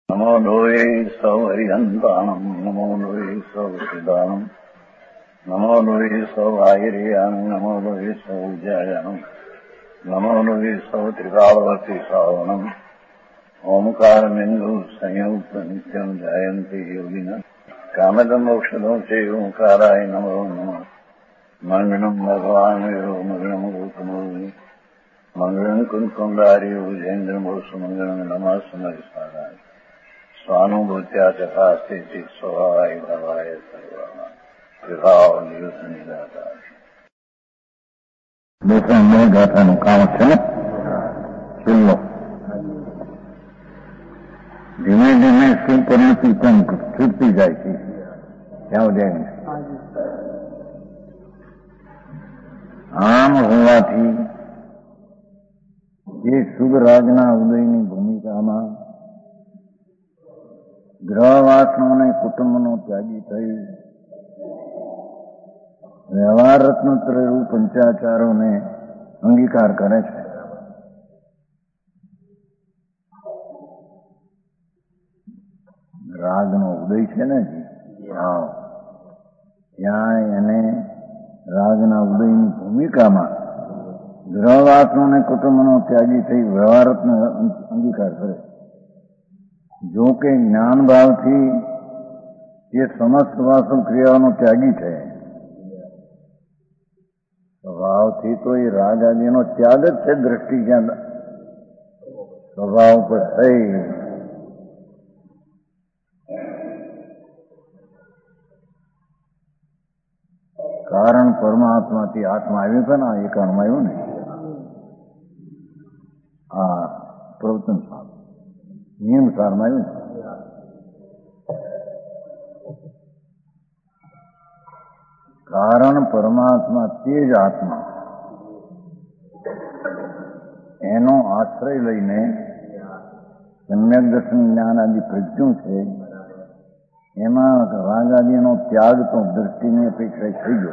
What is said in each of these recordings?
નમો લોહે સૌ હરિહંતાણમ નમો લોહે સૌ સિદ્ધાણમ નમો લોહે સૌ આહિર્યાણમ નમો લોહે સૌ જયાણમ નમો લોહે સૌ ત્રિકાળવતી શ્રાવણમ ઓમકાર બિંદુ સંયુક્ત નિત્યમ જયંતી યોગિના કામદમ મોક્ષદો છે ઓંકારાય નમો નમઃ મંગળમ ભગવાન વિરો મંગળમ ગૌતમોની મંગળમ કુંકુંડારી ઉજેન્દ્રમોષ મંગળમ નમઃ સમરિસારાય સ્વાનુભૂત્યા ચકાસ્તે ચિત સ્વભાવાય ભવાય સર્વમાં વિભાવ નિયુદ્ધ નિરાકાર. બે ગાથાનું કામ છે. છેલ્લો ધીમે ધીમે સુપરિણતિ પણ છૂટતી જાય છે. ત્યાં જાય આમ હોવાથી એ શુભરાજના ઉદયની ભૂમિકામાં ગ્રહવાસનો અને કુટુંબનો ત્યાગી થઈ વ્યવહાર રત્નોત્તર પંચાચારોને અંગીકાર કરે છે. રાગનો ઉદય છે ને ત્યાં એને રાગના ઉદયની ભૂમિકામાં ગ્રહવાસનો અને કુટુંબનો ત્યાગી થઈ વ્યવહારત્નો અંગીકાર કરે. જો કે જ્ઞાન ભાવથી એ સમસ્ત વાસુ ક્રિયાઓનો ત્યાગી છે. સ્વભાવથી તો એ રાગ આદિનો ત્યાગ જ છે. દ્રષ્ટિ જ્યાં સ્વભાવ પર થઈ કારણ પરમાત્માથી આત્મા આવ્યું છે ને એ કારણમાં આવ્યું ને આ પ્રવચન સાર નિયમ સારમાં આવ્યું ને કારણ પરમાત્મા તે જ આત્મા એનો આશ્રય લઈને સમ્યક દર્શન જ્ઞાન આદિ પ્રજ્ઞું છે. એમાં રાગ આદિનો ત્યાગ તો દ્રષ્ટિની અપેક્ષા થઈ ગયો.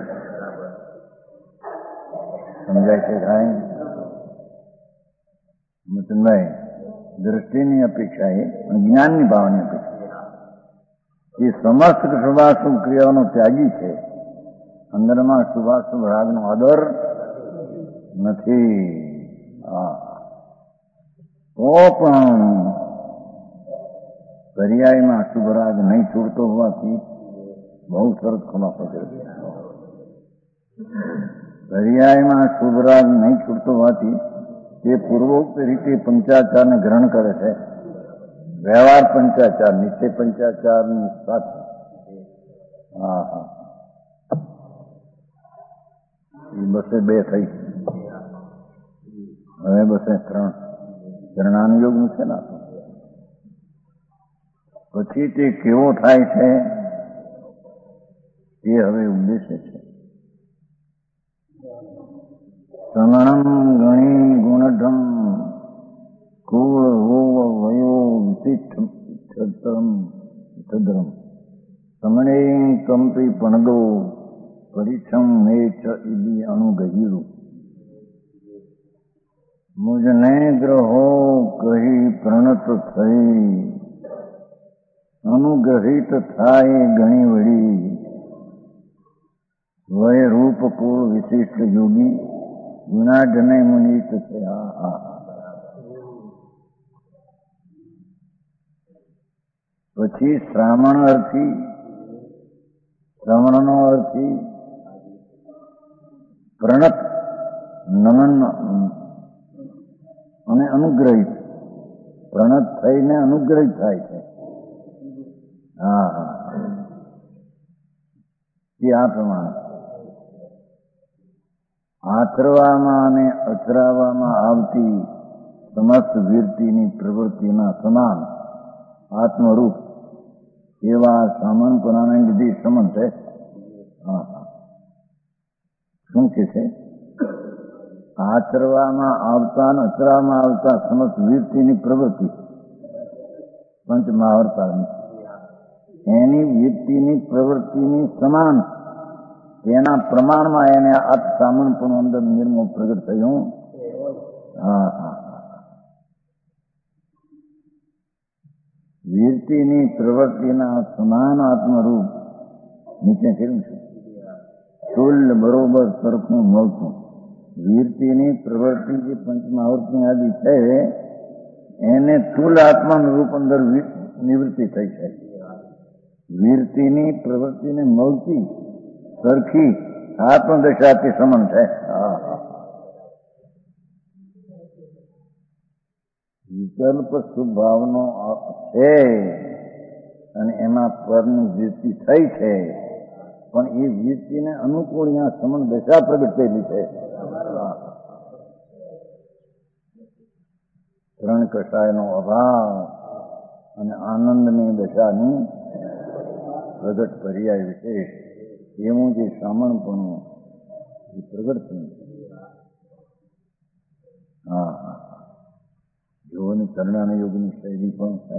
સમજાય છે કાંઈ મચનભાઈ? દ્રષ્ટિની અપેક્ષા એ જ્ઞાનની ભાવની અપેક્ષા એ સમસ્ત શુભાશુભ ક્રિયાઓનો ત્યાગી છે. અંદરમાં શુભાશુભ રાગનો આદર નથી. તો પણ પર્યાયમાં શુભ રાગ નહીં છૂટતો હોવાથી બહુ સરસ ખુલાસો કર્યો. પર્યાયમાં શુભ રાગ નહીં છૂટતો હોવાથી તે પૂર્વોક્ત રીતે પંચાચારને ગ્રહણ કરે છે. વ્યવહાર પંચાચાર નિશ્ચય પંચાચારની સાથે એ બસે બે થઈ. હવે બસે ત્રણ ચરણાનુયોગનું છે ને. પછી તે કેવો થાય છે એ હવે ઉદ્દેશ્ય છે. સંગણમ ગણી ગુણઢમ કુળ હોવ વયો વિશિષ્ટમ સમણે કંપી પણદો પરિછમ મે ચ ઇદી અણુગહીરું મુજને ગ્રહો કહી પ્રણત થઈ અનુગ્રહિત થાય ઘણી વળી વય રૂપ કુળ વિશિષ્ટ યોગી ગુણાઢને મુનિત છે. પછી શ્રાવણનો અર્થી પ્રણત નમન અને અનુગ્રહિત. પ્રણત થઈને અનુગ્રહિત થાય છે. એ આ પ્રમાણે આચરવામાં અને અચરાવવામાં આવતી સમસ્ત વૃત્તિની પ્રવૃત્તિના સમાન આત્મરૂપ એવા સામનપણાને લીધે સમન છે. શું કે છે? આચરવામાં આવતા અને અચરવામાં આવતા સમસ્ત વૃત્તિની પ્રવૃત્તિ પંચમહાવર્તાની એની વૃત્તિની પ્રવૃત્તિની સમાન એના પ્રમાણમાં એને આત્મ સામનપણું અંદર નિર્મળ પ્રગટ થયું. વીરતીની પ્રવૃત્તિના સમાન આત્મરૂપ નીચે કર્યું છે. તુલ્ય બરોબર સરખું મળતું. વીરતીની પ્રવૃત્તિ જે પંચમહાવૃત્તિ આદિ છે એને તુલ આત્માનું રૂપ અંદર નિવૃત્તિ થઈ છે. વીરતીની પ્રવૃત્તિને મળતી સરખી આત્મદશાથી સમન છે. વિકલ્પ સ્વભાવનો છે અને એમાં પરની વૃત્તિ થઈ છે, પણ એ વૃત્તિને અનુકૂળ અહીંયા સમન દશા પ્રગટ થયેલી છે. ત્રણ કષાયનો અભાવ અને આનંદની દશાની પ્રગટ પર્યાય વિશેષ એવું જે સામણપણું એ પ્રગટ થયું. જોવાની કરણાના યોગની શૈલી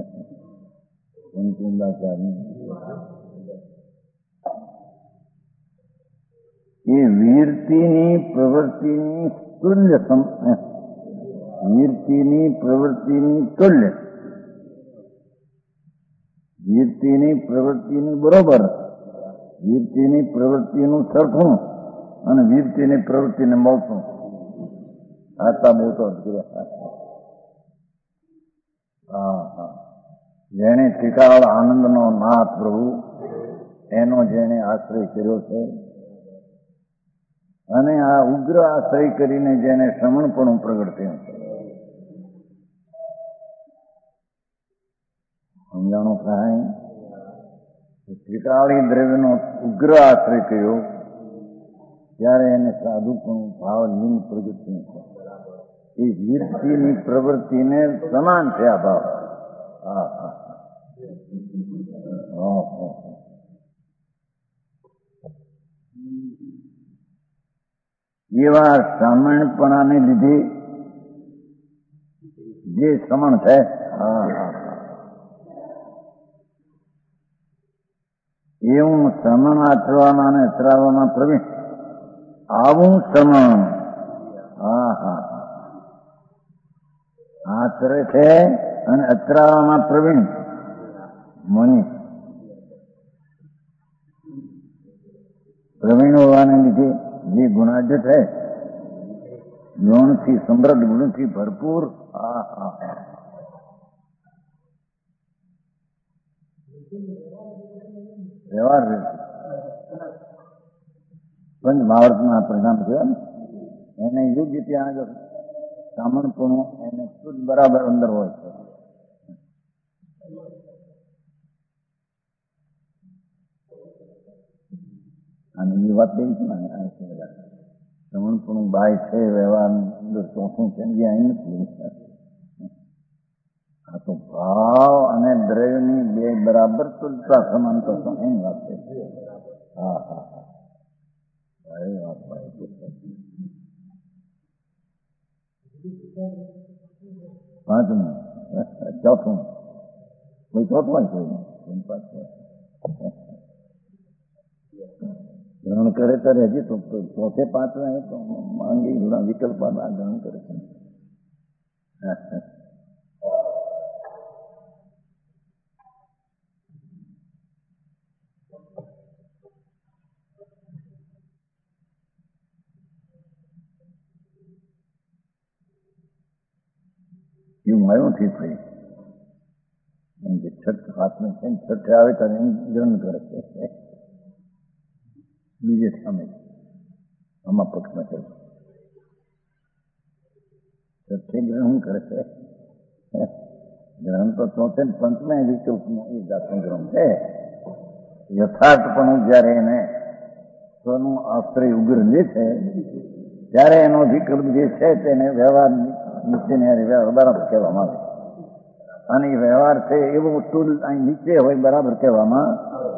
પણ કુંદાચારની એ વીરતીની પ્રવૃત્તિની તુલ્ય વીરતીની પ્રવૃત્તિની તુલ્ય વીરતીની પ્રવૃત્તિની બરોબર વીરતીની પ્રવૃત્તિનું સરખું અને વીરતીની પ્રવૃત્તિને મળતું. આટલા બહુ તો જેણે ત્રિકાળ આનંદનો નાથ પ્રભુ એનો જેણે આશ્રય કર્યો છે અને આ ઉગ્ર આશ્રય કરીને જેને શ્રમણપણું પ્રગટ થયું છે. સમજાણો થાય? ત્રિકાળી દ્રવ્યનો ઉગ્ર આશ્રય કર્યો ત્યારે એને સાધુપણું ભાવ લિંગ પ્રગટ થયું છે. એ વીરતીની પ્રવૃત્તિને સમાન છે આ ભાવ. એવા સામાન્યપણાને લીધે જે સમણ છે એવું સમણ આચરવામાં અને અથડાવવામાં પ્રવીણ આવું સમણ આચરે છે અને અથડાવવામાં પ્રવીણ મની પ્રવીણ હોવાને લીધે જે ગુણાઢ્ય છે ગુણથી સમૃદ્ધ ગુણથી ભરપૂર વ્યવહાર પંચમહાવૃતના પરિણામ છે એને યોગ્ય ત્યાં આગળ સામણપણું એને શુદ્ધ બરાબર અંદર હોય છે. અને એ વાત એવી છે ને શ્રવણપણું બાય છે વ્યવહારની અંદર ચોથું છે જે અહીં નથી. આ તો ભાવ અને દ્રવ્યની બે બરાબર તુલતા સમાન કરશો એની વાત છે. સારી વાત ભાઈ. પાંચમું ચોથું કોઈ ચોથું હોય ગ્રહણ કરે ત્યારે હજી તો ચોથે પાંચમા એ તો માંગી ઘણા વિકલ્પ ગ્રહણ કરે છે. એવું મારું ઠીક થઈ એમ કે છઠ્ઠ હાથમાં છે ને છઠ્ઠે આવે ત્યારે એમ ગ્રહણ કરે છે. બીજે સામે આમાં પક્ષમાં છે છઠ્ઠે ગ્રહણ કરે છે. ગ્રહણ તો ચોથે પંચમે વિકલ્પનું એ જાતનું ગ્રહણ છે. યથાર્થપણું જયારે એને સ્વનું આશ્રય ઉગ્ર લે છે ત્યારે એનો વિકલ્પ જે છે તેને વ્યવહાર નીચેની વ્યવહાર બરાબર કહેવામાં આવે અને એ વ્યવહાર છે એવો ટૂલ અહીં નીચે હોય બરાબર કહેવામાં.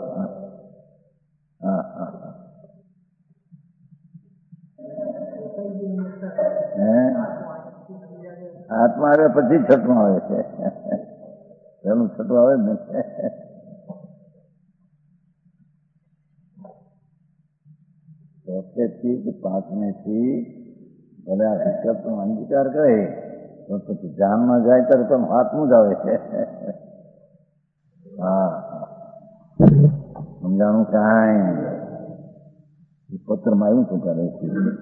આત્મા આવે પછી છઠ્ઠું આવે છે. પેલું છઠ્ઠું આવે જ નહીં. ચોથેથી કે પાંચમેથી ભલે આ વિકલ્પનો અંગીકાર કરે તો પછી જાનમાં જાય ત્યારે પણ હાથનું જ આવે છે. હા સમજાણું કાંઈ પત્રમાં આવ્યું શું કરે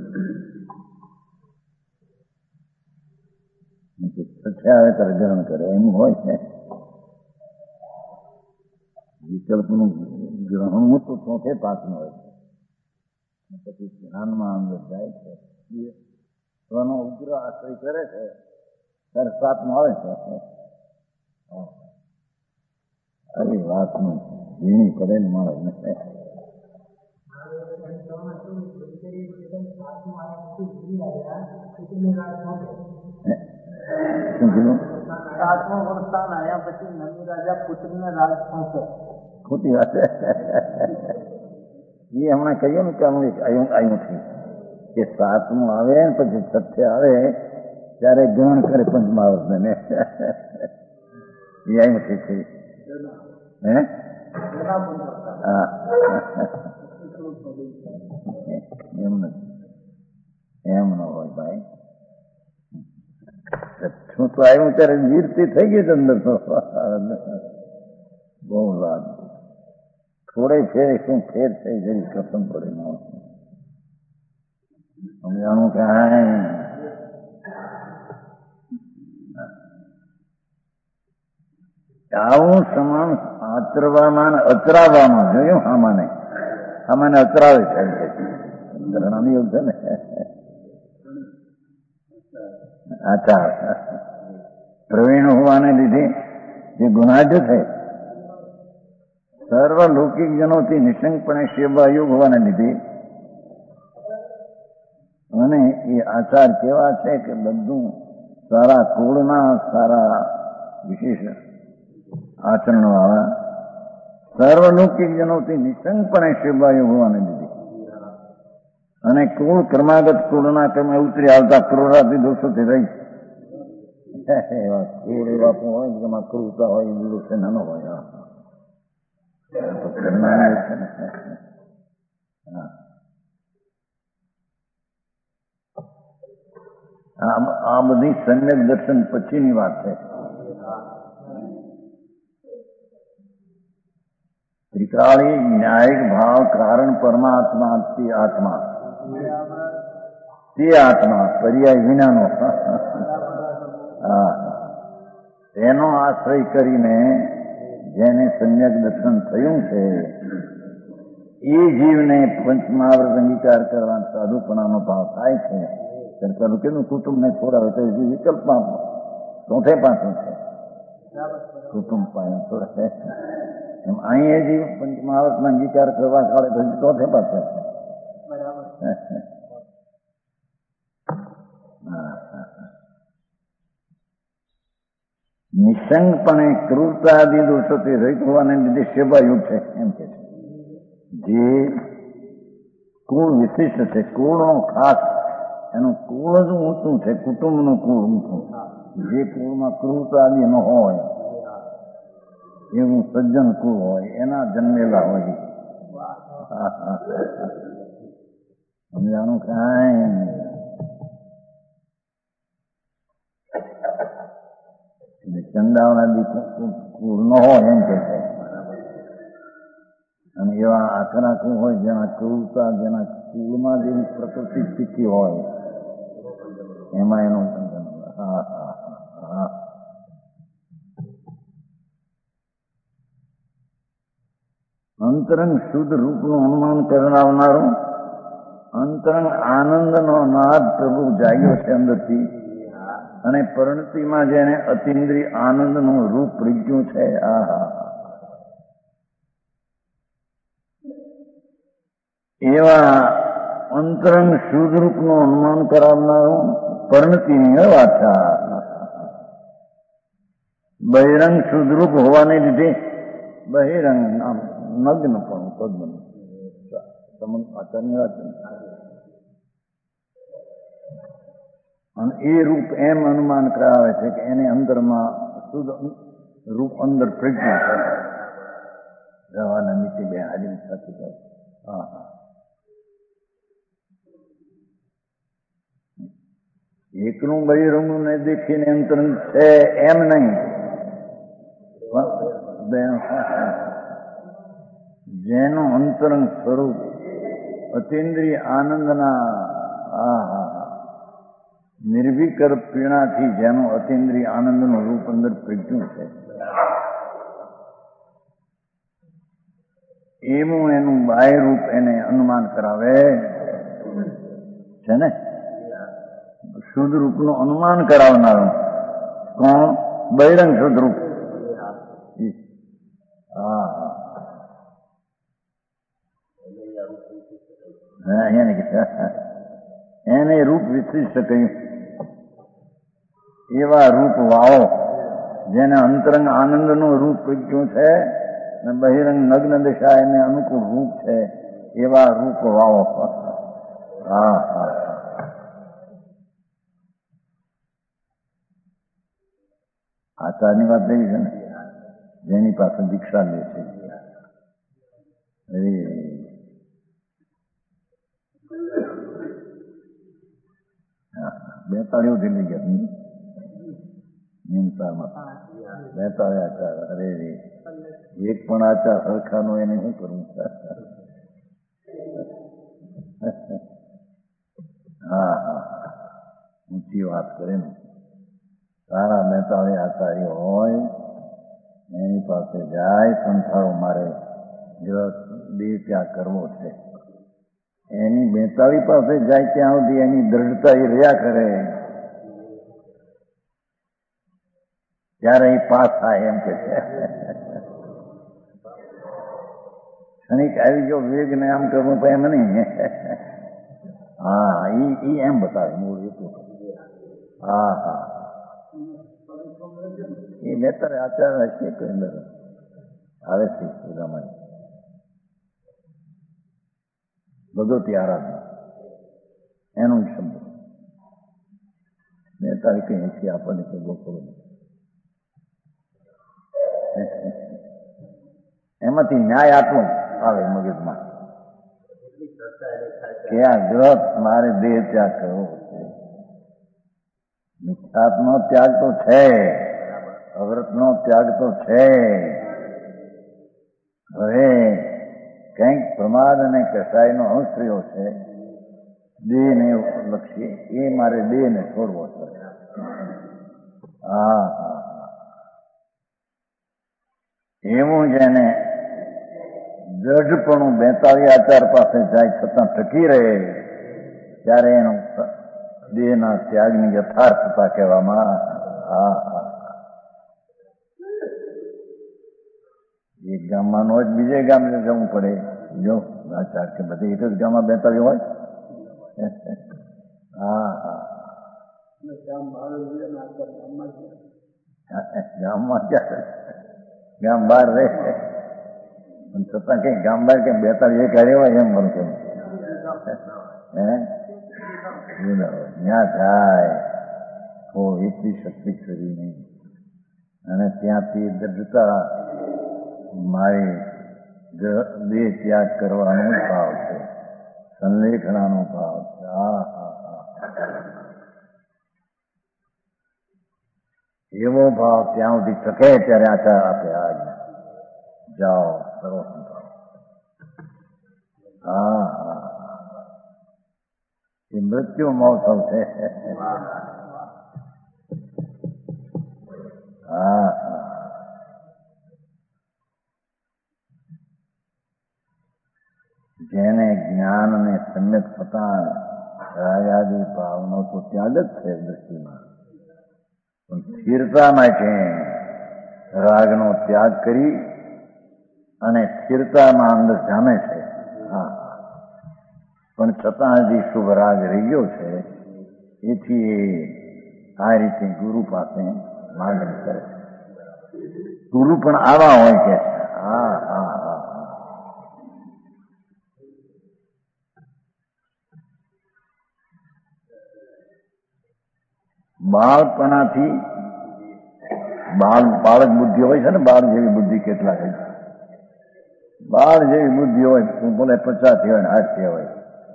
છે આવે ત્યારે ગ્રહણ કરે એમ હોય છે. વિકલ્પનું ગ્રહણ તો ચોથે પાકનું હોય છે, પછી ધ્યાનમાં અંદર જાય છે, સ્વનો ઉગ્ર આશ્રય કરે છે ત્યારે સાતમાં આવે છે. અરે વાતનું ઝીણી પડે ને માણસ ને શું કીધું? ખોટી વાત એ હમણાં કહ્યું ને કે અહીંથી કે સાતમું આવે ને પછી સત્ય આવે ત્યારે ગ્રહણ કરે પંચમાવત ને એ અહીંથી છે. હે હા એમ નથી, એમ ન હોય ભાઈ. શું તો આવ્યું ત્યારે વીરતી થઈ ગઈ અંદર તો બહુ લાભ થોડે ફેર શું ફેર થઈ જરી કસમ પડે ન સમજાણું કાંઈ. આવું સમાન આચરવામાં અચરાવવામાં જોયું આમાંને અચરાવે છે ધરણાની એવું છે ને આચાર પ્રવીણ હોવાને લીધે જે ગુનાજ છે સર્વ લૌકિક જનોથી નિશંકપણે સેવાયુગ હોવાને લીધે અને એ આચાર કેવા છે કે બધું સારા કુળના સારા વિશેષ આચરણ વાળા સર્વલૌકિક જનોથી નિશંકપણે સેવાયુગ હોવાને લીધે અને કુળ ક્રમાગત કુળના ક્રમે ઉતરી આવતા ક્રૂરાથી દોષોથી રહી એવા કુળ એવા પણ હોય જેમાં ક્રૂરતા હોય એ દોષ નાનો હોય આ બધી સમ્યક દર્શન પછીની વાત છે. ત્રિકાળી ન્યાયિક ભાવ કારણ પરમાત્મા તે આત્મા પર્યાય વિનાનો તેનો આશ્રય કરીને જેને સમ્યક દર્શન થયું છે એ જીવને પંચમહાવ્રત અંગીકાર કરવા સાધુપણાનો ભાવ થાય છે. ત્યારે કેટલું કુટુંબને છોડાવે તો વિકલ્પમાં ચોથે પાછું છે કુટુંબ પાછું છોડે એમ અહીં એ જીવ પંચમહાવ્રતનો અંગીકાર કરવા કાળે પછી ચોથે પાછું નિશંકપણે ક્રૂરતા આદિ દોષોથી રહિત હોવાને લીધે સેવાયુગ છે એમ કે છે. જે કુળ વિશિષ્ટ છે, કુળનો ખાસ એનું કુળ જ ઊંચું છે, કુટુંબનું કુળ ઊંચું. જે કુળમાં ક્રૂરતા આદિ ન હોય એવું સજ્જન કુળ હોય એના જન્મેલા હોય. સમજાણું કાંઈ. ચંદાવના કુળ ન હોય એમ કે છે. અને એવા આકરા કુળ હોય જેના ક્રૂરતા જેના કુળમાં જેવી પ્રકૃતિ શીખી હોય એમાં એનું અંતરંગ શુદ્ધ રૂપનું અનુમાન કરાવનારું અંતરંગ આનંદનો નાદ પ્રભુ જાગ્યો છે અંદરથી અને પરિણતિમાં જેને અતિન્દ્રિય આનંદનું રૂપ રીગ્યું છે. એવા અંતરંગ શુદ્ધ રૂપનું અનુમાન કરાવનારું પરિણતિની વાત છે. બહિરંગ શુદ્ધ રૂપ હોવાને લીધે બહિરંગ નામ નગ્ન પણ પદ્મ આચારની વાત અને એ રૂપ એમ અનુમાન કરાવે છે કે એને અંદરમાં શુદ્ધ રૂપ અંદર પ્રજ્ઞા છે. જવાના નીચે બે હાજરી સાથે એકનું બહિરંગનું ને દેખીને અંતરંગ છે એમ નહીં. જેનું અંતરંગ સ્વરૂપ અતિન્દ્રિય આનંદના નિર્વિકર પીણાથી જેનું અતિન્દ્રિય આનંદનું રૂપ અંદર પ્રજ્ઞું છે, એવું એનું બાહ્ય રૂપ એને અનુમાન કરાવે છે ને. શુદ્ધ રૂપનું અનુમાન કરાવનારું કોણ? બહિરંગ શુદ્ધ રૂપ. એને રૂપ વિશિષ્ટ કહ્યું. એવા રૂપ વાવો જેને અંતરંગ આનંદનું રૂપ પ્રજ્ઞું છે અને બહિરંગ નગ્ન દશા એને અનુકૂળ રૂપ છે, એવા રૂપ વાવો. આચારની વાત એવી છે ને, જેની પાસે દીક્ષા લે છે બેતાળીઓથી લઈ ગયા નિમતામાં 42 આચાર. અરે એક પણ આચાર સરખાનો એને શું કરવું? ઊંચી વાત કરે ને. સારા 42 આચાર્ય હોય એની પાસે જાય, સંસારો મારે દેહ ત્યાગ કરવો છે, એની 42 પાસે જાય ત્યાં સુધી એની દ્રઢતા એ રહ્યા કરે, ત્યારે એ પાસ થાય એમ કે છે. ક્ષણિક આવી ગયો વેગ ને આમ કરવું તો એમ નહીં. ઈ એમ બતાવે મૂળ એટલું. એ 42 આચાર હશે કોઈ અંદર આવે છે સુદામાની ભગવતી આરાધના એનું શબ્દ 42 કઈ હશે આપણને કોઈ ગોખવું નથી. એમાંથી ન્યાય આટલો આવે મગજમાં કે આ ગ્રહ મારે દેહ ત્યાગ કરવો છે. મિથ્યાત્મનો ત્યાગ તો છે, અવ્રતનો ત્યાગ તો છે, હવે કંઈક પ્રમાદ અને કસાયનો અંશ રહ્યો છે દેહને લક્ષી, એ મારે દેહને છોડવો છે. એવું જેને દ્રઢપણું 42 આચાર પાસે જાય છતાં ટકી રહે, ત્યારે એનું દેહના ત્યાગની યથાર્થતા કહેવામાં. એક ગામમાં નો જ બીજે ગામ જવું પડે. જો આચાર કે બધી એક જ ગામમાં 42 હોય. ગામમાં ક્યાં, ગામ બહાર રહે પણ છતાં કઈ ગામ બહાર કેમ 42 એક હારે હોય એમ બનતો. ત્યાં જાય તો એટલી શક્તિ કરી નહીં, અને ત્યાંથી દૃઢતા મારી દેહ ત્યાગ કરવાનો ભાવ છે, સંલેખણાનો ભાવ છે. એવો ભાવ ત્યાં સુધી ટકે ત્યારે આચાર આપે આજ્ઞા, જાઓ કરો સંભાળો. એ મૃત્યુ મહોત્સવ છે. જેને જ્ઞાન અને સમ્યક થતા રાગાદી ભાવનો તો ત્યાગ જ છે દૃષ્ટિમાં, પણ સ્થિરતા માટે રાગનો ત્યાગ કરી અને સ્થિરતામાં અંદર જામે છે. પણ છતાં હજી શુભ રાગ રહી ગયો છે, એથી આ રીતે ગુરુ પાસે માગણી કરે છે. ગુરુ પણ આવા હોય કે બાળપણાથી બાળક બુદ્ધિ હોય છે ને, બાળ જેવી બુદ્ધિ કેટલા હોય, બાળ જેવી બુદ્ધિ હોય, ભલે 50 હોય ને 80 હોય,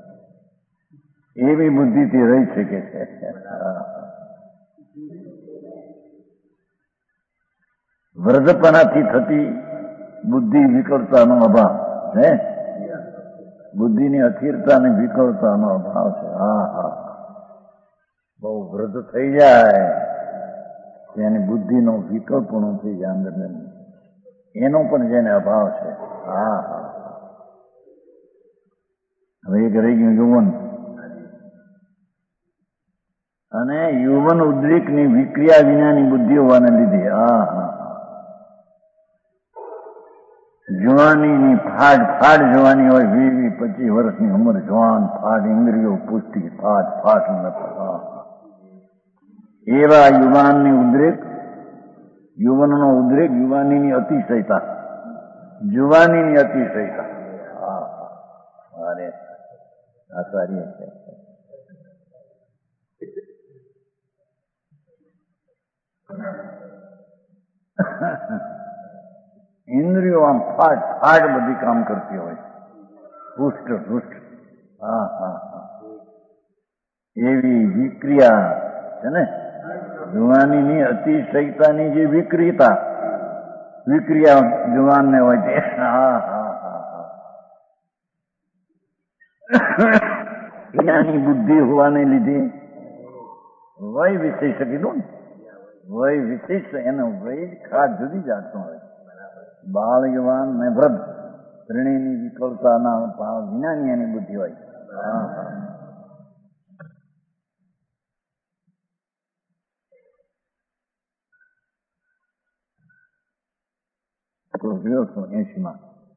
એવી બુદ્ધિથી રહી શકે છે. વૃદ્ધપણાથી થતી બુદ્ધિ વિકળતાનો અભાવ હે, બુદ્ધિની અસ્થિરતા અને વિકળતાનો અભાવ છે. હા હા, બહુ વૃદ્ધ થઈ જાય તેની બુદ્ધિનો વિકલ્પણું થઈ જાય અંદર, એનો પણ જેને અભાવ છે. હા હા, હવે એક રહી ગયું યૌવન, અને યૌવન ઉદ્રેકની વિક્રિયા વિનાની બુદ્ધિ હોવાને લીધે હા હા, જુવાનીની ફાડ જવાની હોય, 20-25 વર્ષની ઉંમર, જવાન ફાડ, ઇન્દ્રિયો પુષ્ટિ ફાટ એવા યુવાનની ઉદ્રેક, યુવાનનો ઉદ્રેક, યુવાનીની અતિશયતા, જુવાનીની અતિશયતા. હા અરે આ સારી છે. ઇન્દ્રિયો આમ ફાટ બધી કામ કરતી હોય, પુષ્ટ. હા હા હા, એવી વિક્રિયા છે ને, જુવાનીની અતિશયતાની જે વિક્રિયા જુવાનને હોય છે. હા હા હા હા, એનાની બુદ્ધિ હોવાને લીધે વય વિશેષ કીધું ને, વય વિશેષ, એનો વય ખાસ જુદી જાતનો હોય. બાળ, યુવાન ને વૃદ્ધ ત્રણેયની વિકળતાના ભાવ વિનાની એની બુદ્ધિ હોય. હા હા, 1980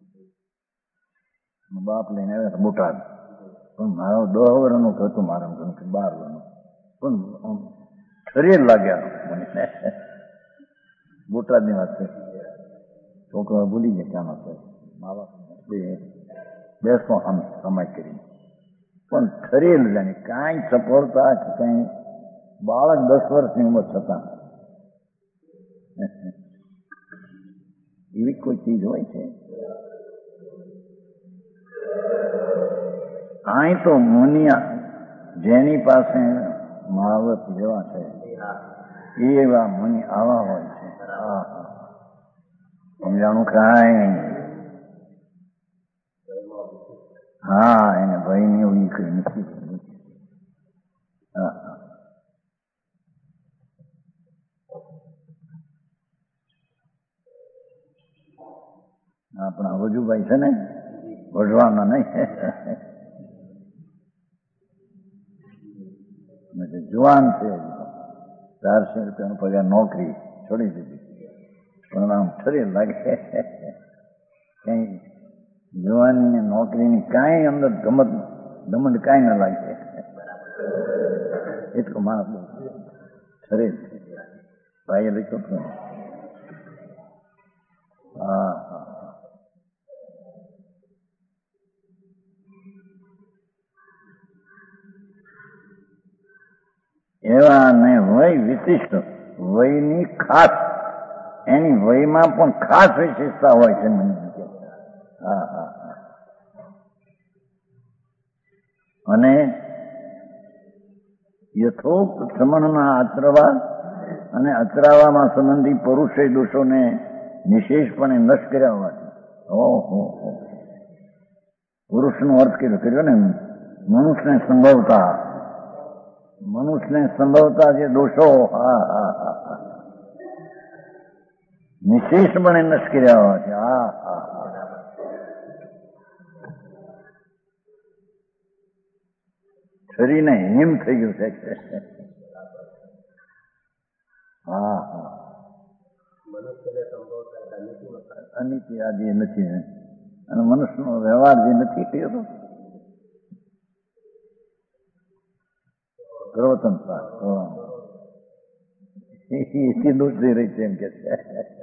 બાપ લઈને આવ્યા બોટાદ, પણ મારો 10 વર્ષનું હતું, મારા 12 વર્ષનું, પણ શરીર લાગ્યા મને. બોટાદની વાત છે, છોકરા ભૂલી ગયા ક્યાંનો છે, મા બાપ બેસો સમય કરીને, પણ શરીર જાણે કાંઈ સફળતા કે કાંઈ, બાળક 10 વર્ષની ઉંમર છતાં એવી કોઈ ચીજ હોય છે. અહીં તો મુનિયા જેની પાસે મહાવત જેવા છે એવા મુનિ આવા હોય છે. સમજાણું કાંઈ? હા, એને ભાઈ એવું કઈ નથી. આપણા વજુભાઈ છે ને, વઢવાના નહીં, જુવાન છે, 400 રૂપિયાનો પગાર, નોકરી છોડી દીધી, પણ આમ શરીર લાગે કઈ જુવાનીને નોકરીની કાંઈ અંદર ગમંડ કાંઈ ના લાગે, એટલું માણસ શરીર ભાઈએ લખ્યું. હા હા, એવા ને વય વિશિષ્ટ, વયની ખાસ, એની વયમાં પણ ખાસ વિશેષતા હોય છે. હા હા, અને યથોક્ત શ્રમણના આચરવા અને અચરાવામાં સંબંધી પરુષે દોષોને નિશેષપણે નષ્ટ કર્યા હોવાથી. ઓહો, પુરુષનો અર્થ કર્યો ને, મનુષ્યને સંભવતા જે દોષો, હા હા હા, નિશેષપણે નષ્ટ કર્યા હોવાથી. હા હા હા, શરીરને હિમ થઈ ગયું છે. હા હા, અનિતિ આદિ નથી, અને મનુષ્યનો વ્યવહાર જે નથી કર્યો પ્રવર્તનતા એ દોષ થઈ રહી છે એમ કે છે.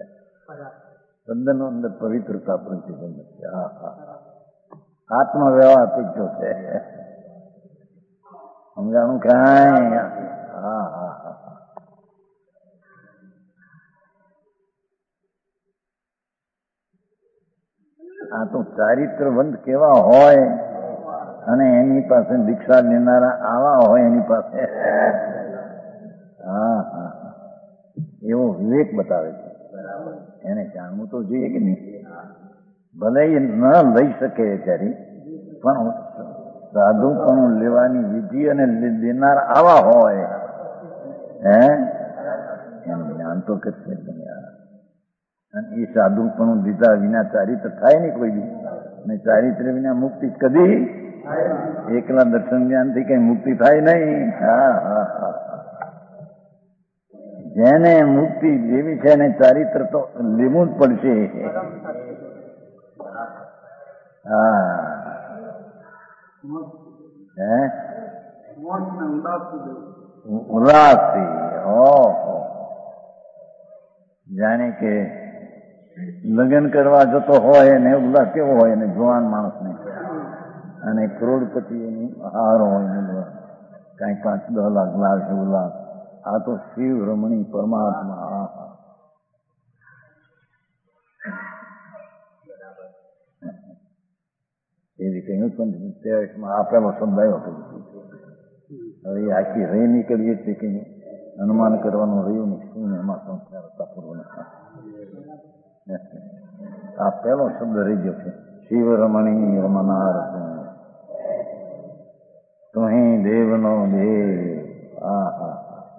બંધનો અંદર પવિત્રતા પ્રતિબંધ છે. હા હા, આત્મા વ્યવહાર પૂછ્યો છે. સમજાણું કાંઈ? હા હા હા, આ તો ચારિત્રવંત કેવા હોય અને એની પાસે દીક્ષા લેનારા આવા હોય એની પાસે. હા હા, એવો વિવેક બતાવે છે. એને જાણવું તો જોઈએ કે નહીં. ભલે એ ન લઈ શકે ત્યારે પણ સાધુપણું લેવાની વિધિ અને લેનાર આવા હોય એનું જ્ઞાન તો કરશે. અને એ સાધુપણું લીધા વિના ચારિત્ર થાય નહીં કોઈ બી. અને ચારિત્ર વિના મુક્તિ કદી એકલા દર્શન જ્ઞાનથી કઈ મુક્તિ થાય નહીં. હા હા હા. જેને મુક્તિ જેવી છે એને ચારિત્ર તો લેવું જ પડશે. હા ઉલ્લાસથી ઓહો જાણે કે લગ્ન કરવા જતો હોય ને ઉલ્લાસ કેવો હોય ને જવાન માણસને અને કરોડપતિઓની હારો હોય ને કઈ 5-10 લાખ લાવશે ઉલ્લાસ. આ તો શિવ રમણી પરમાત્મા. એવી કહ્યું પણ તેમાં આપેલો શબ્દ આવ્યો હતો. હવે આખી રહી નીકળીએ તે કઈ અનુમાન કરવાનું રહ્યું નહીં. શું એમાં સંસ્કાર હતા પૂર્વ આ પહેલો શબ્દ રહી ગયો છે. શિવ રમણી રમનાર તુહી દેવનો દેવ. હા હા.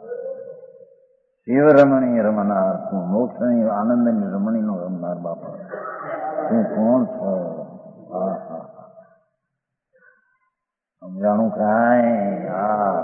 શિવ રમણી રમનાર તું મોક્ષની આનંદની રમણીનો રમનાર બાપા તું કોણ છો? હા હા. સમજાણું કાંઈ? હા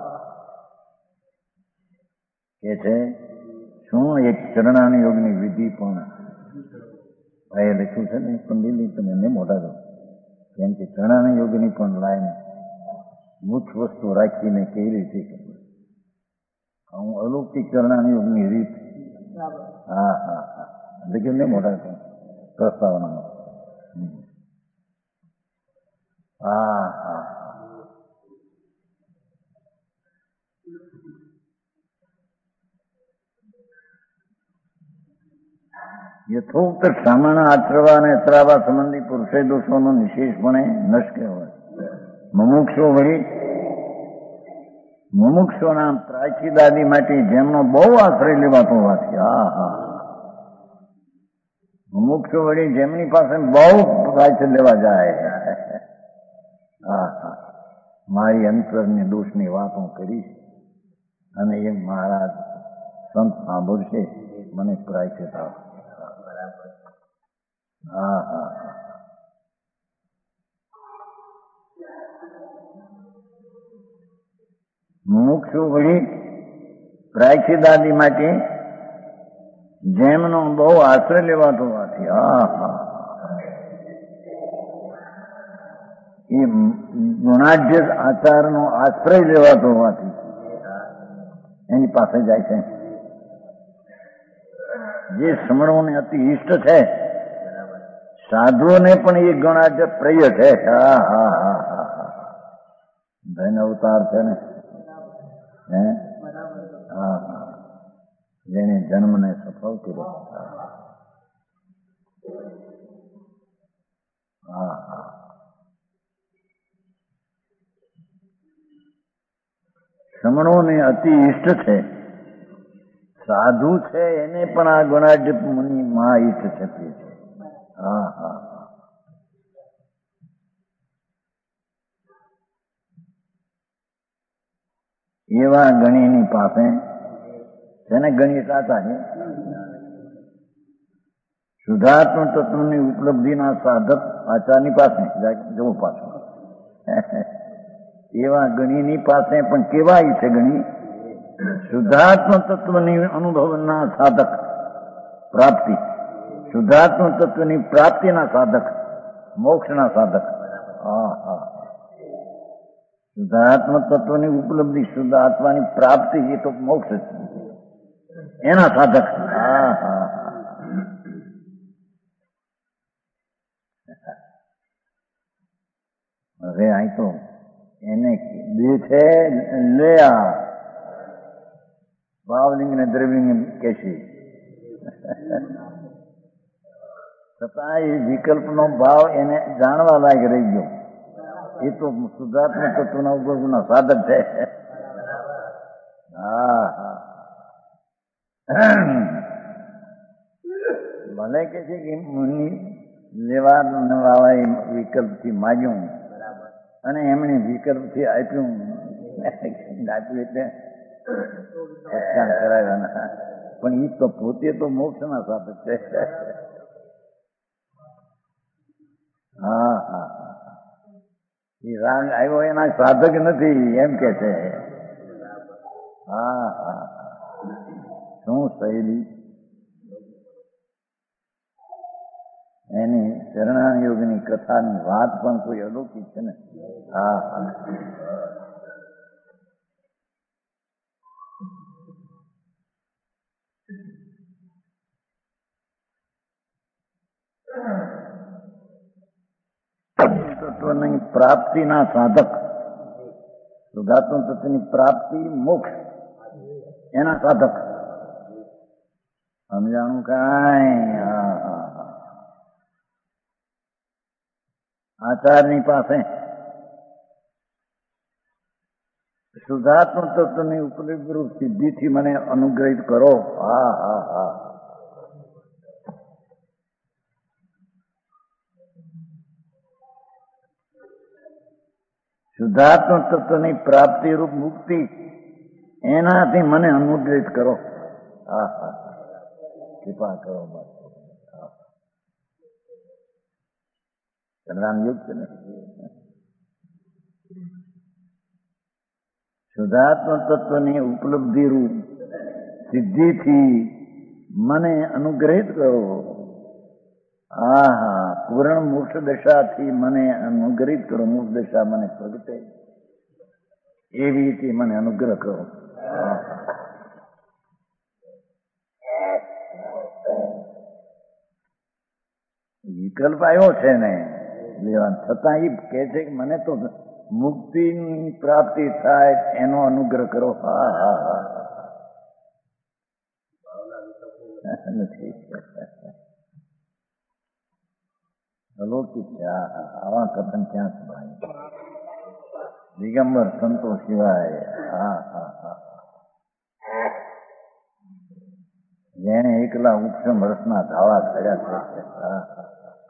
કે છે શું એક ચરણાની યોગની વિધિ પણ ભાઈએ લખ્યું છે ને પંડિતની તમે એમને મોટા કરો કેમ કે ચરણાની યોગની પણ લાઈન મુખ્ય વસ્તુ રાખીને કેવી રીતે કરવું. હું અલૌકિક ચરણાની યોગની રીત. હા હા હા. એટલે કે એમને મોટા કરો પ્રસ્તાવના. હા હા. યથોક્ત સામાન્ય આચરવા અને અથડાવા સંબંધી પુરુષે દોષોનો નિશેષપણે નષ્ટ કહેવાય. મુમુક્ષો વળી મુમુક્ષોના પ્રાચીદાદી માટે જેમનો બહુ આશ્રય લેવાતો હોવાથી. હા હા. મુમુક્ષો વળી જેમની પાસે બહુ પ્રાચી લેવા જાય. હા હા. મારી અંતરની દોષની વાત હું કરીશ અને એ મહારાજ સંત સાંભળશે મને પ્રાયશ્ચિત આપશે. હા હા હા. મુમુક્ષુ વળી પ્રાયશ્ચિદાદી માટે જેમનો બહુ આશ્રય લેવાતો હોવાથી. હા હા. એ ગુણાઢ્ય આચારનો આશ્રય લેવાતો હોવાથી એની પાસે જાય છે. જે શ્રમણોને અતિ ઇષ્ટ છે સાધુઓને પણ એ ગુણાઢ્ય પ્રિય છે. હા હા હા હા હા. ધન અવતાર છે ને હા હા. જેને જન્મને સફળ કર્યો. હા હા. શ્રમણોને અતિ ઇષ્ટ છે. સાધુ છે એને પણ આ ગુણાઢ્ય મુનિ મહા ઇષ્ટ છે. હા હા. એવા ગણીની પાસે તેને ગણી સાચા છે. શુદ્ધાત્મ તત્વની ઉપલબ્ધિના સાધક આચારની પાસે જવું પાછું. એવા ગણીની પાસે પણ કેવાય છે ગણી શુદ્ધાત્મ તત્વની અનુભવના સાધક પ્રાપ્તિ. શુદ્ધાત્મ તત્વની પ્રાપ્તિના સાધક મોક્ષના સાધક. હા હા. શુદ્ધાત્મ તત્વની ઉપલબ્ધિ શુદ્ધ આત્માની પ્રાપ્તિ એ તો મોક્ષ છે એના સાધક. હા હા. હવે અહીં તો એને બે છે લે આ ભાવલિંગ ને દ્રવ્યલિંગ કે છે છતાં એ વિકલ્પનો ભાવ એને જાણવા લાયક રહી ગયો. એ તો શુદ્ધાત્મક તત્વના ઉપલબ્ધિના સાધક છે. હા હા. ભલે કે છે કે મુનિ લેવા વાળાએ વિકલ્પથી માગ્યું અને એમણે વિકલ્પથી આપ્યું એટલે સત્કાર કરાવ્યા, પણ એ તો પોતે તો મોક્ષના સાધક છે. હા હા હા, એ રાગ આવ્યો એના સાધક નથી એમ કે છે. હા હા, શું શૈલી એની શરણાયોગની કથાની વાત પણ કોઈ અલૌકિક છે ને. હા હા, તત્વની પ્રાપ્તિના સાધક, શુદ્ધાત્મ તત્વની પ્રાપ્તિ મોક્ષ એના સાધક. સમજાણું કાંઈ? આચાર્યની પાસે શુદ્ધાત્મ તત્વની ઉપલબ્ધિ સિદ્ધિથી મને અનુગ્રહિત કરો. હા હા હા, શુદ્ધાત્મ તત્વની પ્રાપ્તિ રૂપ મુક્તિ એનાથી મને અનુગ્રહિત કરો. હા હા, કૃપા કરો. કલ્યાણયુગ છે ને. શુદ્ધાત્મ તત્વની ઉપલબ્ધિ રૂપ સિદ્ધિથી મને અનુગ્રહિત કરો. હા હા, પૂર્ણ મોક્ષ દશાથી મને અનુગ્રહિત કરો. મોક્ષ દશા મને પ્રગટે એવી રીતે મને અનુગ્રહ કરો. વિકલ્પ આવ્યો છે ને છતાં એ કે છે કે મને તો મુક્તિની પ્રાપ્તિ થાય એનો અનુગ્રહ કરો. હા હા હા, નથી અલૌકિક છે. આવા કથન ક્યાં સંભળાય? દિગંબર સંતો સિવાય. હા હા હા, જેને એકલા ઉપસમ રસના ધાવા કર્યા છે. હા હા,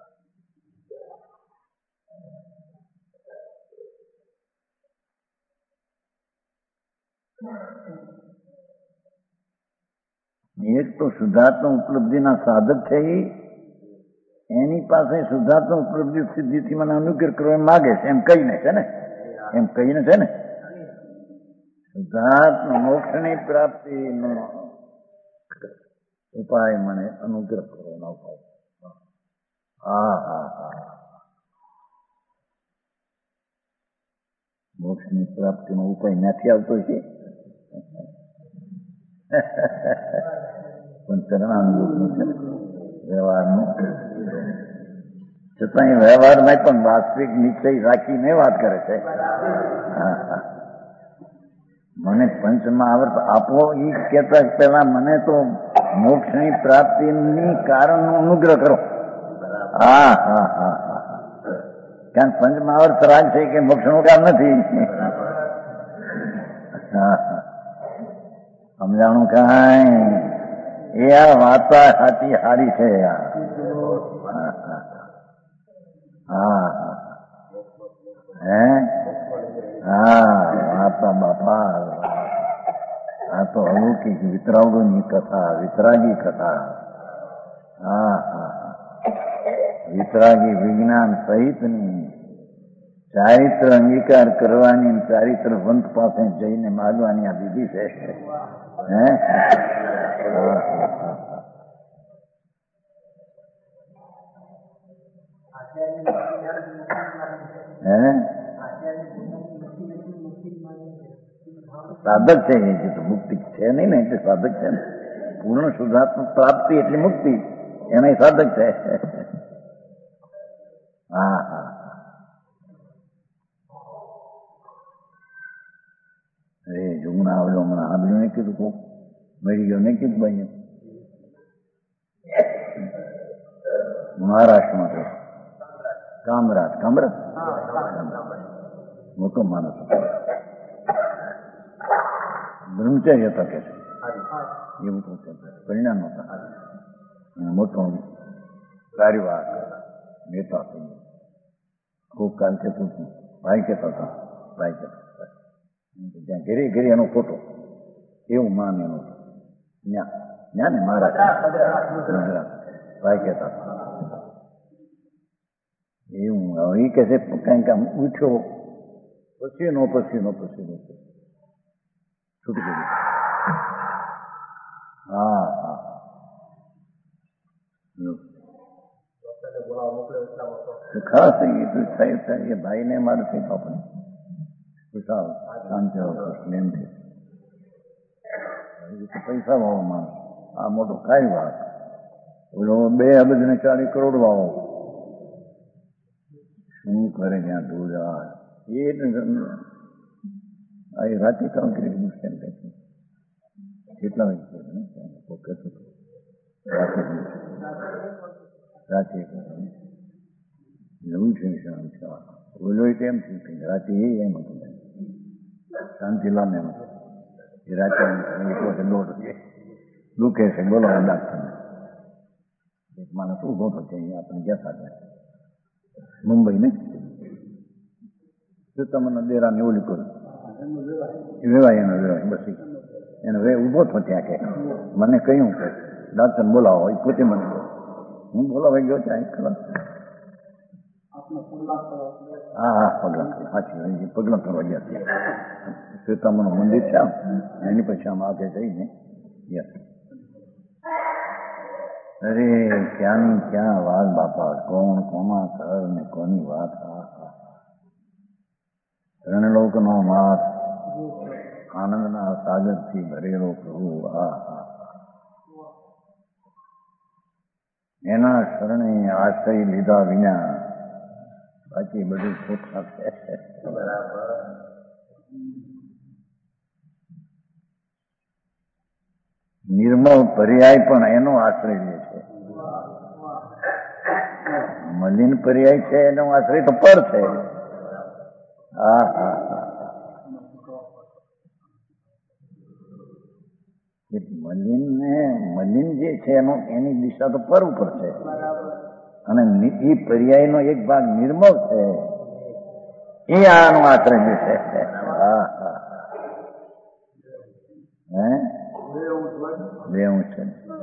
એક તો શુદ્ધાત્મ ઉપલબ્ધિના સાધક છે. એની પાસે શુદ્ધાત્મ ઉપલબ્ધિ સિદ્ધિથી મને અનુગ્રહ કરો એમ માગે છે. એમ કહીને છે ને, એમ કહીને છે ને, શુદ્ધાત્મ મોક્ષની પ્રાપ્તિનો ઉપાય મને અનુગ્રહ કરો એનો ઉપાય. હા હા હા, મોક્ષની પ્રાપ્તિનો ઉપાય નથી આવતો છે પણ ચરણાનુયોગનું છે વ્યવહારનું. છતાં એ વ્યવહારમાં પણ વાસ્તવિક નિશ્ચય રાખીને વાત કરે છે. હા હા, મને પંચમહાવર્ત આપો એ કહેતા પહેલા મને તો મોક્ષની પ્રાપ્તિની કારણનો અનુગ્રહ કરો. હા હા હા હા, કારણ પંચમહાવર્ત રાગ છે કે મોક્ષનું કામ નથી. હા હા, સમજાણું કાંઈ? એ આ વાર્તા સાચી હારી છે. હા હે, હા વાર્તા બાપા, આ તો અલૌકિક વિતરાગોની કથા, વિતરાગી કથા. હા હા, વિતરાગી વિજ્ઞાન સહિતની ચારિત્ર અંગીકાર કરવાની, ચારિત્ર વંત પાસે જઈને માગવાની આ વિધિ છે. હે, હે, સાધક છે. એ તો મુક્તિ છે નહીં ને, એટલે સાધક છે ને. પૂર્ણ શુદ્ધાત્મક પ્રાપ્તિ એટલે મુક્તિ, એના સાધક છે. હા હા, અરે જુમણા આવડો હમણાં આબલું નહીં કીધું, કોક મરી ગયો નહીં કીધું ભાઈ, મહારાષ્ટ્રમાં તો કામરાજ, કામરાજ મોટો માણસ બ્રહ્મચારી હતા કે છે, એવું તો પરિણામ હતા. મોટો કાર્યવાહક નેતા થઈ ગયા. ખૂબ કાલ કહેતું હતું, ભાઈ કહેતા હતા, ભાઈ કહેતા હતા ત્યાં ઘરે ઘરે એનો ફોટો એવું માન એનું ત્યાં ને મારા ભાઈ કહેતા હતા એવું. એ કહે છે કંઈક આમ ઉઠ્યો પસીનો છૂટી ગયું. હા હા ખાસ એ ભાઈને મારે થઈ આપણે ખુશાલ શાંતિ પ્રેમથી પૈસા વાવો માણસ. આ મોટો કાંઈ વાત ઓલો 2 અબજ ને 40 કરોડ વાવો શું કરે ત્યાં દૂર એ રાતે કામ કરી મુશ્કેલ કહે કેટલા વાગે કહેતું રાતે એવું છે ઓલો એમ થયું રાતે એમ હતું શાંતિલાલ એમ એ રાતે દુખે છે બોલાવો ડાક્ટરને. એક માણસ ઉભો તો છે અહીંયા આપણે ગયા હતા મુંબઈ ને તમને દેરાને ઓલી કર્યું વેવાય એનો વેવાય બસ એને ઉભો થયો ત્યાં કે મને કહ્યું કે ડાક્ટરને બોલાવો એ પોતે મને કહ્યું હું બોલાવાઈ ગયો ત્યાં ખરા હા પગલાં સાચી પગલાં કરવા ગયા ત્યાં સીતામાનું મંદિર છે આમ એની પછી આમ આગળ જઈને ગયા. અરે ક્યાંની ક્યાં વાત બાપા, કોણ કોમાં કર ને કોની વાત. ત્રણલોકનો નાથ આનંદના સાગરથી ભરેલો પ્રભુ. એના શરણે આશ્રય લીધા વિના બાકી બધું ખોટા છે. નિર્મળ પર્યાય પણ એનો આશ્રય લે છે. મલિન પર્યાય છે એનો આશ્રય તો પર છે. મલિન જે છે એની દિશા તો પર ઉપર છે અને એ પર્યાયનો એક ભાગ નિર્મળ છે એ આનો આશ્રય લે છે. લેવું છે.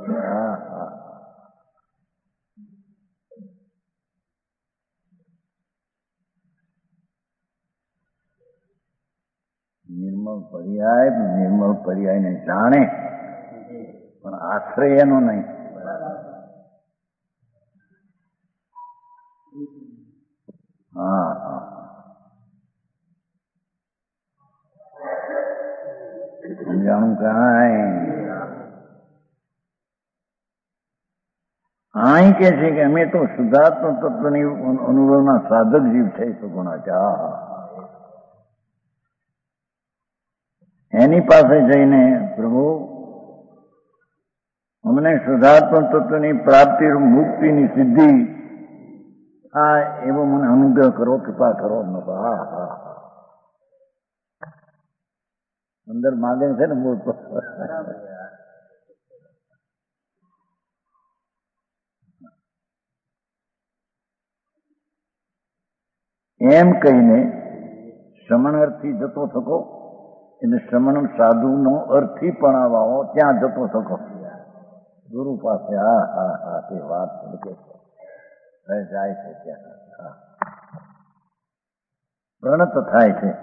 નિર્મળ પર્યાયને જાણે પણ આશ્રય એનો નહીં. સમજાણું કાંઈ અહીં કે છે કે અમે તો શુદ્ધાત્મ તત્વની અનુભવના સાધક જીવ થઈ શકું છે. એની પાસે જઈને પ્રભુ અમને શુદ્ધાત્મ તત્વની પ્રાપ્તિ મુક્તિની સિદ્ધિ એવો મને અનુગ્રહ કરો, કૃપા કરો. અંદર માગે છે ને મૂળ એમ કહીને શ્રમણ અર્થી જતો થકો એટલે શ્રમણ સાધુનો અર્થી પણ આવો ત્યાં જતો થકો ગુરુ પાસે. તે વાત જાય છે ત્યાં પ્રણત થાય છે,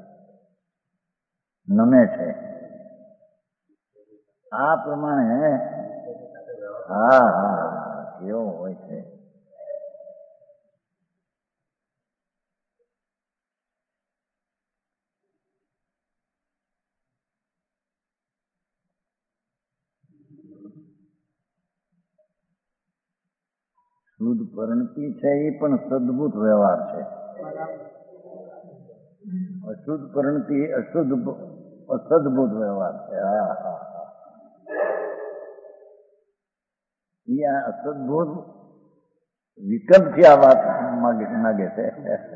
નમે છે. આ પ્રમાણે કેવો હોય છે. શુદ્ધ પરિણતિ છે એ પણ સદભૂત વ્યવહાર છે. અશુદ્ધ પરિણતિ અસદભૂત વ્યવહાર છે. અસદભૂત વિકલ્પથી આ વાત માગે છે.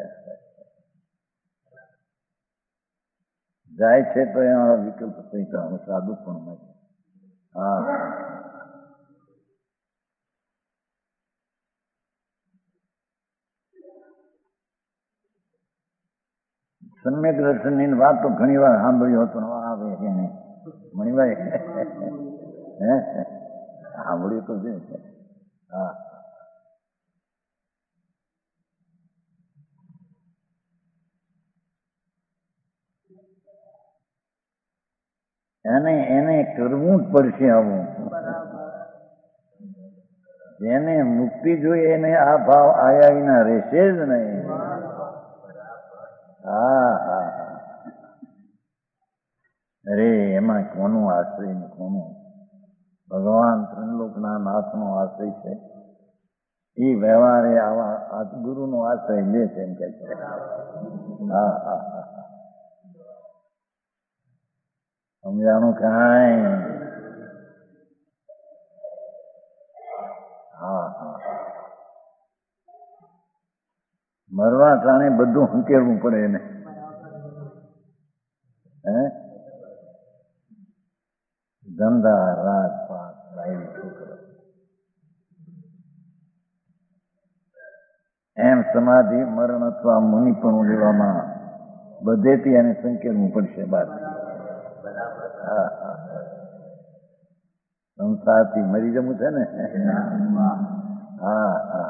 જાય છે તો એના વિકલ્પ સહિત સાધુ પણ માગે. સમ્યક દર્શનની વાત તો ઘણી વાર સાંભળ્યો હતો. આવે કે નહીં મણિભાઈ? સાંભળ્યું તો છે. હા, એને કરવું જ પડશે. આવું જેને મુક્તિ જોઈએ એને આ ભાવ આયા વિના રહેશે જ નહીં. હા હા હા. અરે એમાં કોનું આશ્રય ને કોનું? ભગવાન ત્રિલોકના નાથનો આશ્રય છે. એ વ્યવહારે આવા ગુરુનો આશ્રય લે છે એમ કે છે. હા હા હા. સમજાણું કાંઈ? હા હા. મરવા ટાણે બધું હંકેરવું પડે એને. ધંધા રાજપાટ લાવી છોકરા એમ સમાધિ મરણ અથવા મુનિપણું લેવામાં બધેથી એને સંકેલવું પડશે. બાદ હા હા. સંસારથી મરી જવું છે ને. હા હા.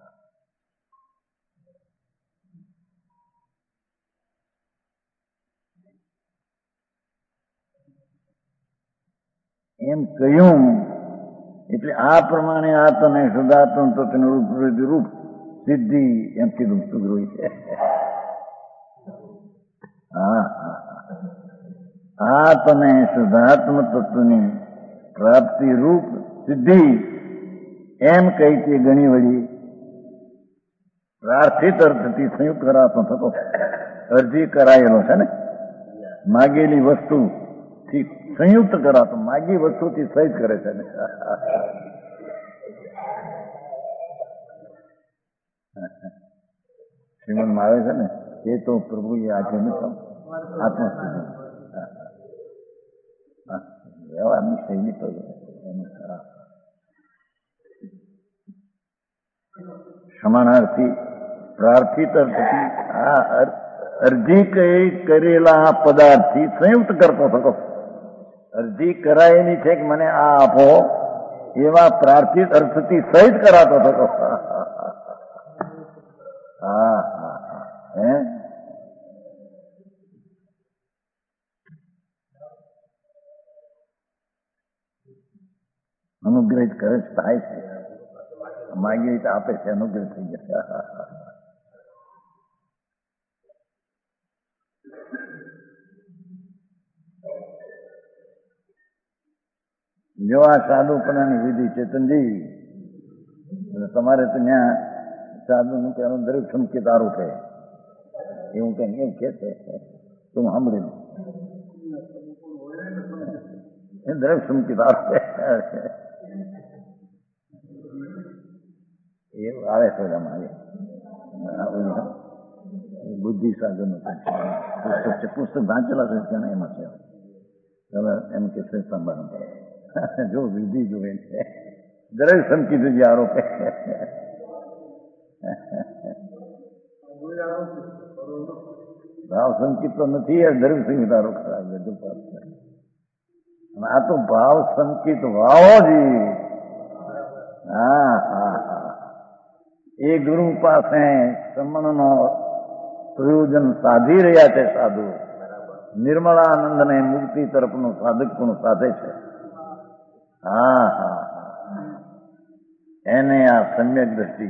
એમ કહ્યું એટલે આ પ્રમાણે આ તને શુદ્ધાત્મ તો તેનું રૂપ સિદ્ધિ એમ કીધું સુગ્રોહ છે. હા હા. આ તને શુદ્ધાત્મ તત્વની પ્રાપ્તિ રૂપ સિદ્ધિ એમ કહી કે ઘણી વળી પ્રાર્થિત અર્થથી સંયુક્ત કરાતો થતો અરજી કરાયેલો છે ને. માગેલી વસ્તુથી સંયુક્ત કરાતો, માગી વસ્તુથી સહિત કરે છે ને. શ્રીમદમાં આવે છે ને એ તો પ્રભુએ આજે નથી આત્મસ્થિતિ વ્યવહારની શૈલી તો સમાનાર્થી પ્રાર્થિત અર્થથી આ અરજી કરેલા પદાર્થથી સંયુક્ત કરતો થતો. અરજી કરાયેલી છે કે મને આ આપો એવા પ્રાર્થિત અર્થથી સહિત કરાતો થતો. હા હા હે અનુગ્રહિત કરે છે, થાય છે. માગી તો આપે છે, અનુગ્રહ થઈ જશે. જો આ સાધુપણાની વિધિ ચેતનજી તમારે તો ત્યાં સાધુનું કહેવાનું દરેક સંકેત આરોપે એવું કઈ એમ કે છે તું સાંભળેલું એ દરેક સંકેત આરોપે એવું આવે છે. બુદ્ધિ સાધન પુસ્તક વાંચેલા છે ત્યાં એમાં છે. એમ કે છે સંભાળ જો વિધિ જોવે છે દરેક સંકેત જે આરોપે ભાવ સંકેત તો નથી, દરેક સંકેત આરોપ આ તો ભાવ સંકેત વાવો જી. હા હા હા. એ ગુરુ પાસે સમણનો પ્રયોજન સાધી રહ્યા છે સાધુ. નિર્મળાનંદ ને મુક્તિ તરફનું સાધક પણ સાધે છે. હા હા હા. એને આ સમ્યક દ્રષ્ટિ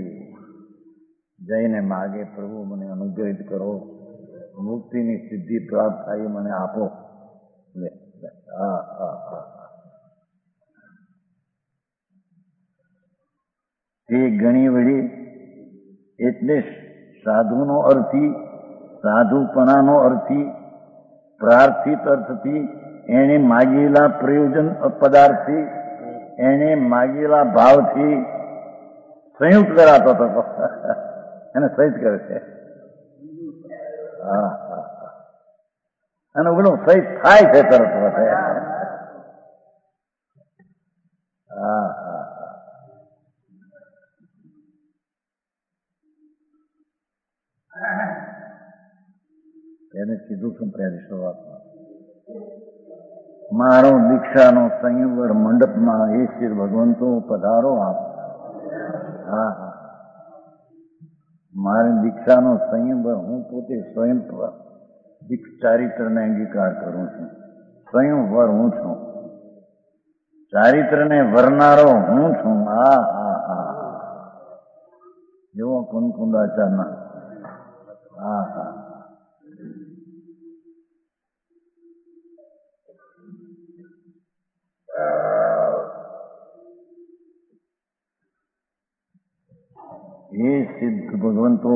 જઈને માગે પ્રભુ મને અનુગ્રહિત કરો, મુક્તિની સિદ્ધિ પ્રાપ્ત થાય મને આપો. હા હા હા. તે ઘણી વળી એટલે સાધુનો અર્થી સાધુપણાનો અર્થી પ્રાર્થિત અર્થથી એને માગેલા પ્રયોજન પદાર્થથી એને માગેલા ભાવથી સંયુક્ત કરાતો હતો. એને સહિત કરે છે. હા હા હા. અને બધું સહિત થાય છે તરત. હા હા. તેને કીધું છું પહેલી શરૂઆતમાં, મારો દીક્ષાનો સંયમવર મંડપમાં એ શ્રી ભગવંતો પધારો આપ. હા હા, મારી દીક્ષાનો સંયમવર હું પોતે સ્વયં ચારિત્રને અંગીકાર કરું છું. સ્વયંવર હું છું, ચારિત્રને વરનારો હું છું. હા હા હા, જેવો કુંદકુંદાચારના. હા હા, એ સિદ્ધ ભગવંતો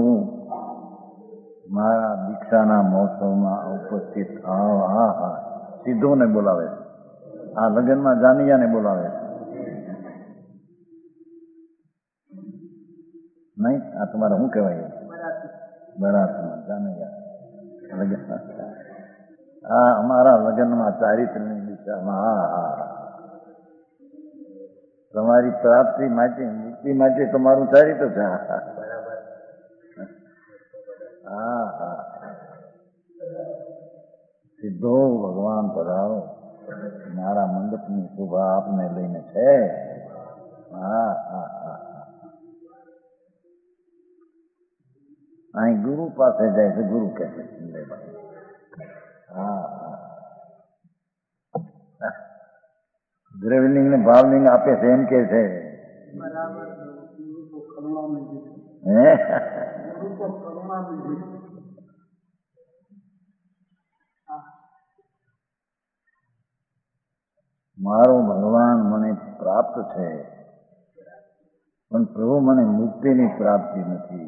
મારા દીક્ષાના મહોત્સવમાં ઉપસ્થિત. હા હા હા, સિદ્ધોને બોલાવે છે. આ લગ્નમાં જાનૈયાને બોલાવે છે નહીં? આ તમારે શું કહેવાય? બરાતમાં જાનૈયા લગ્ન. હા, અમારા લગ્નમાં ચારિત્રની દિશામાં. હા હા, તમારી પ્રાપ્તિ માટે, મુક્તિ માટે તમારું ચારિત્ર છે. હા હા, સિદ્ધો ભગવાન પધારો, મારા મંડપની શોભા આપને લઈને છે. હા હા હા, અહીં ગુરુ પાસે જાય છે, ગુરુ કહે છે. હા હા, દ્રવ્યલિંગ ને ભાવલિંગ આપે છે એમ કે છે. મારો ભગવાન મને પ્રાપ્ત છે, પણ પ્રભુ મને મુક્તિની પ્રાપ્તિ નથી.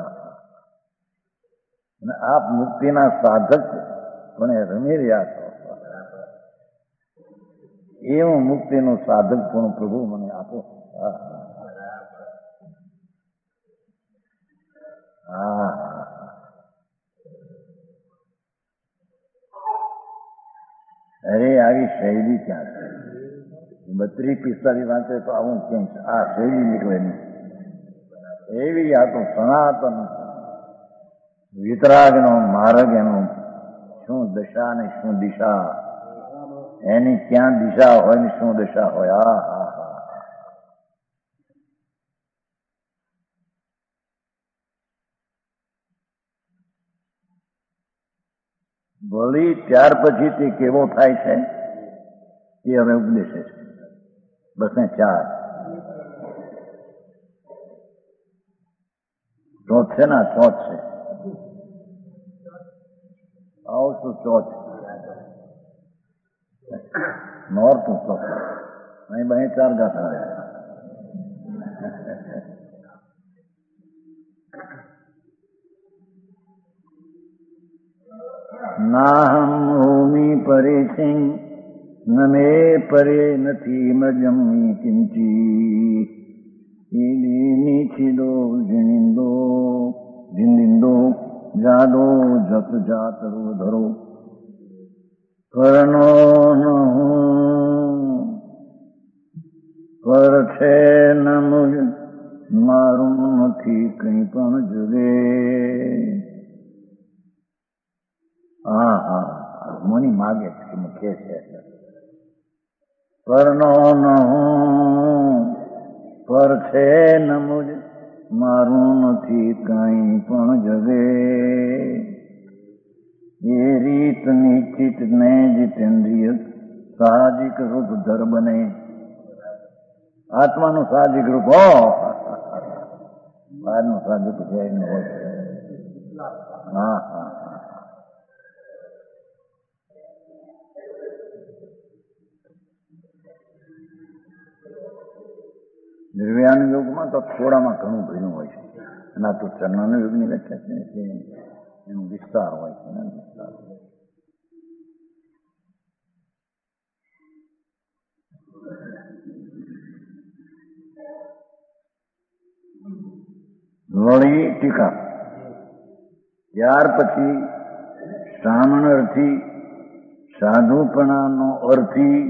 અને આપ મુક્તિના સાધક પણ રમી રહ્યા છો. એવું મુક્તિનું સાધક પણ પ્રભુ મને આપો. હા, અરે આવી શૈલી ક્યાં છે? 32-45 વાંચે તો આવું ક્યાંય આ શૈલી નીકળે નહીં. એવી આ તો સનાતન વિતરાગનો માર્ગ, એનું શું દશા ને શું દિશા, એની ક્યાં દિશા હોય ને શું દશા હોય. હા હા હા, ભળી ત્યાર પછી તે કેવો થાય છે એ હવે ઉપદેશે છે. બસ ને 4 ચોથ છે ને, ચોથ છે. આવો શું ચોથ નોર્થ ચોથ, અહીં 4 ગાંઠા. નાહમ હોમી પરે સિંહ ન મે પરે નથી મજમી કિંચી નીચિદો જિંદો જિંદિંદો જાદો જત જાતરો ધરો પરનો ન પર છે ન મુજ મારું નથી કંઈ પણ જુદે. હા હા, મુનિ માગે છે, મુખ્ય છે. પરનો ન પર છે ન મુજ મારું નથી કંઈ પણ જગે. એ રીત નિશ્ચિત ને જીતેન્દ્રિય સાહજિક રૂપ ધર બને. આત્માનું સાહજિક રૂપ હો, બહારનું સાહજિક હોય. હા હા, નિર્વ્યાન યોગમાં તો થોડામાં ઘણું ભીનું હોય છે, અને આ તો ચરણાનો યોગની વ્યાખ્યા છે, એનો વિસ્તાર હોય છે. વળી ટીકા, ત્યાર પછી શ્રામણ અર્થી, સાધુપણાનો અર્થી,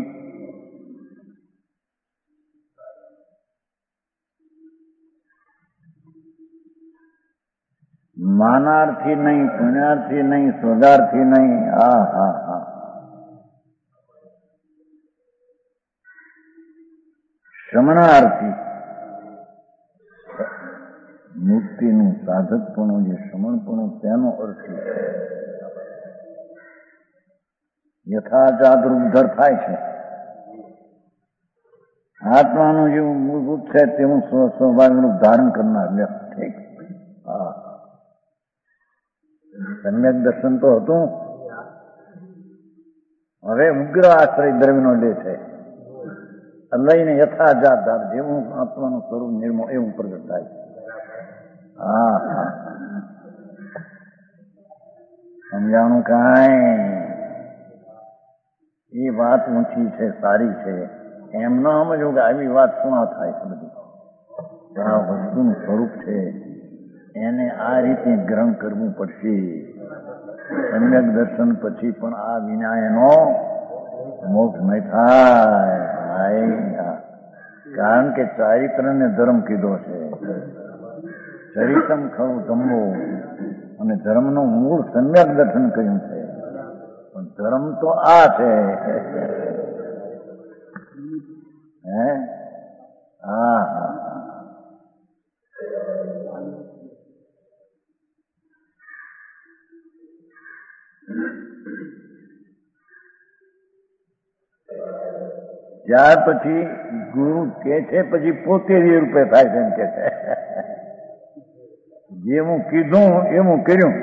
માનાર્થી નહીં, પુણ્યાર્થી નહીં, સ્વગાર્થી નહીં. હા હા હા. શ્રમણાર્થી મુક્તિનું સાધકપણું, જે શ્રમણપણું, તેનો અર્થ યથાજાત રૂપ થાય છે. આત્માનું જેવું મૂળભૂત છે તેવું સ્વાભાવિક રૂપ ધારણ કરનાર વ્યક્તિ. હા, સમ્યક દર્શન તો હતું, હવે ઉગ્ર આશ્રય દ્રવ્યનો લે છે. લઈને યથાજાત ધાર, જેવું આત્માનું સ્વરૂપ નિર્મળ એવું પ્રગટ થાય. હા હા, સમજાણું કાંઈ? એ વાત ઊંચી છે, સારી છે. એમ ન સમજવું કે આવી વાત શું થાય છે. બધી આ વસ્તુનું સ્વરૂપ છે, એને આ રીતે ગ્રહણ કરવું પડશે. સમ્યક દર્શન પછી પણ આ વિના એનો મોક્ષ નહીં થાય. કારણ કે ચારિત્રને ધર્મ કીધો છે. ચરિતમ ખરું ધમ્મો, અને ધર્મનું મૂળ સમ્યક દર્શન કહ્યું છે. પણ ધર્મ તો આ છે. હે? હા હા. ત્યાર પછી ગુરુ કે છે, પછી પોતે એ રૂપે થાય છે. એમ કે છે જે હું કીધું એ હું કર્યું.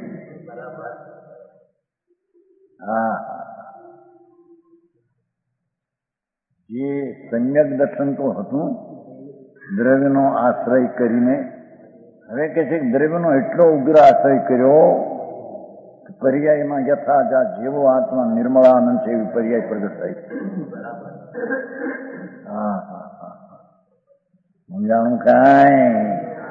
હા, જે સમ્યક દર્શન તો હતું દ્રવ્યનો આશ્રય કરીને, હવે કે છે દ્રવ્યનો એટલો ઉગ્ર આશ્રય કર્યો પર્યાયમાં યથાજાત જેવો આત્મા નિર્મળાનંદ છે એવી પર્યાય પ્રગટ થાય. હા હા હા, સમજાણું કાંઈ?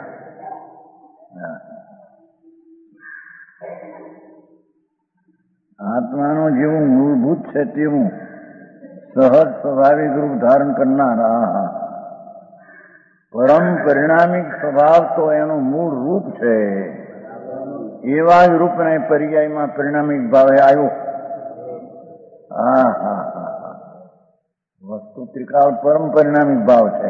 આત્માનું જેવું મૂળભૂત છે તેવું સહજ સ્વાભાવિક રૂપ ધારણ કરનાર. હા, પરમ પરિણામિક સ્વભાવ તો એનું મૂળ રૂપ છે. એવા જ રૂપને પર્યાયમાં પરિણામિક ભાવે આવ્યો. હા હા હા હા, વસ્તુ ત્રિકાળ પરમ પરિણામિક ભાવ છે.